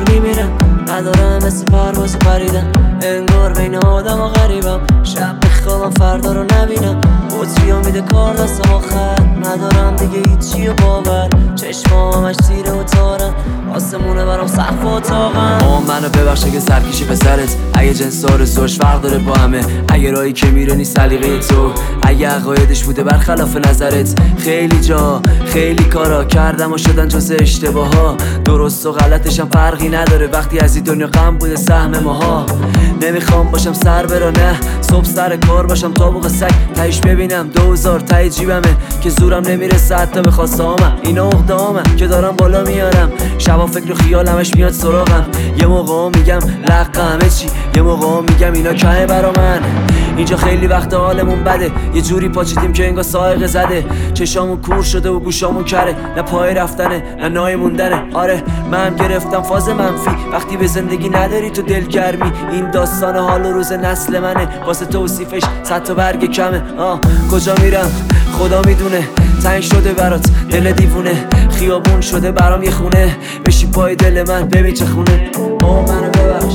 میمیرم، ندارم مثل پرواز پریدن، انگار بین آدم و غریبم. شب بخوابم فردا رو نبینم، بطری میده کار دستم آخر، ندارم دیگه هیچی و باور. چشمام همش تیره و تارن، آسمونه برام سقف و اتاقم. منو ببخشه که سرکشی پسرت، اگه جنس آرزوش فرق داره با همه، اگه راهی که میره نیست سلیقه تو، اگه عقایدش بوده برخلاف نظرت. خیلی جا خیلی کارا کردم و شدن جز اشتباها، درست و غلطش هم فرقی نداره وقتی از این دنیا غم بوده سهم ماها. نمیخوام باشم سر برا، نه صبح سر کار باشم تا بوق سگ، تهش ببینم 2000 ته جیبمه که زورم نمیرسه حتی به خواستهامم. اینا عقده‌هامه که دارم بالا میارم، شبا فکر و خیال همش میاد سراغم. یه موقع میگم لق همه چی، یه موقع میگم اینا کمه برا من. اینجا خیلی وقت حالمون بده، یه جوری پاچیدیم که انگار سائقه زده، چشامون کور شده و گوشامون کره، نه پای رفتنه نه نای موندنه. آره من گرفتم فاز منفی وقتی به زندگی نداری تو دلگرمی. این داستان حال و روز نسل منه، واسه توصیفش 100 تا برگ کمه. کجا میرم خدا میدونه، تنگ شده برات دل دیوونه، خیابون شده برام یه خونه، بشی پای دل من ببین چه خونه. منو ببخش،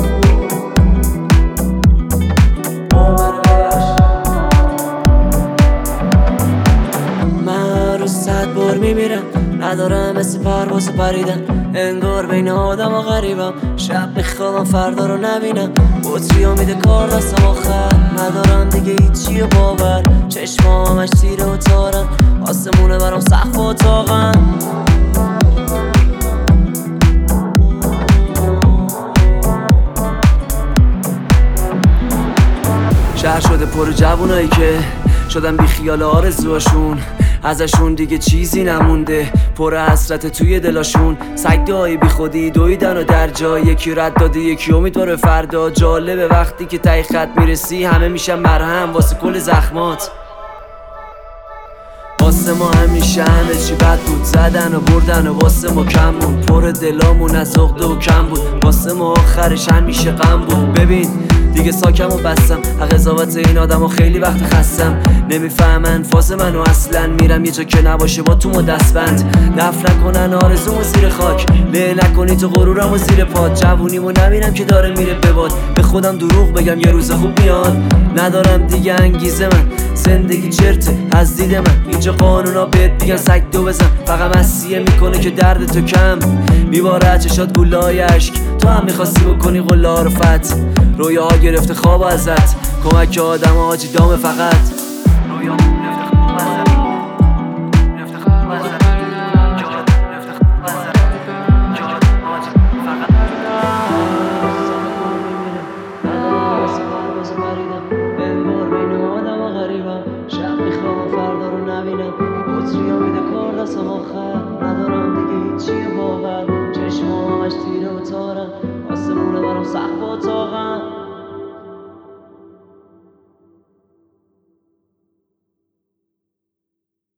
من روز 100 بار میمیرم، ندارم مثل پرواز پریدن، انگار بین آدم و غریبم. شب بخوابم فردا رو نبینم، بطری میده کار دستم آخر، ندارم دیگه هیچی و باور. چشمام همش تیره و تارن، آسمونه برام سقف و اتاقم. شهر شده پر جوونایی که شدن بی خیال آرزوهاشون، ازشون دیگه چیزی نمونده، پر حسرت توی دلاشون. سگده‌های بی خودی دویدن و در جای یکی رد داده یکی امیدواره فردا. جالبه وقتی که ته خط میرسی همه میشن مرهم واسه کل زخمات. واسه ما همیشه همه چی بد بود، زدن و بردن و واسه ما کم بود، پر دلامون از عقده و کم بود، واسه ما آخرش همیشه غم بود. ببین دیگه ساکم و بستم، حق قضاوت این آدم و خیلی وقت خستم. نمیفهمن فاز منو اصلا، میرم یه جا که نباشه با تو ما دستبند. دفن نکنن آرزومو زیر خاک، له نکنی تو غرورمو زیر پاد. جوونیمو نبینم که داره میره به باد، به خودم دروغ بگم یه روز خوب میاد. ندارم دیگه انگیزه من، زندگی چرته از دید من. اینجا قانونا بهت میگن سگ دو بزن، فقط مسیه میکنه که درد تو کم میباره چشات گلای عشق. تو هم میخواستی بکنی قله عرفت، رویاها گرفته خواب ازت، کمک آدم حاجی دامه فقط. رویا گرفته خواب ازت، گرفته خواب ازت، گرفته خواب ازت، حاجی فقط. ندارم مثل پرواز پریدن، انگار بین آدم و غریبم. شب میخوابم فردا رو نبینم، بطری میده کار دستم آخر، ندارم دیگه هیچی و باور. چشمام همش تیره و تارن، آسمونه برام سقف و اتاقم.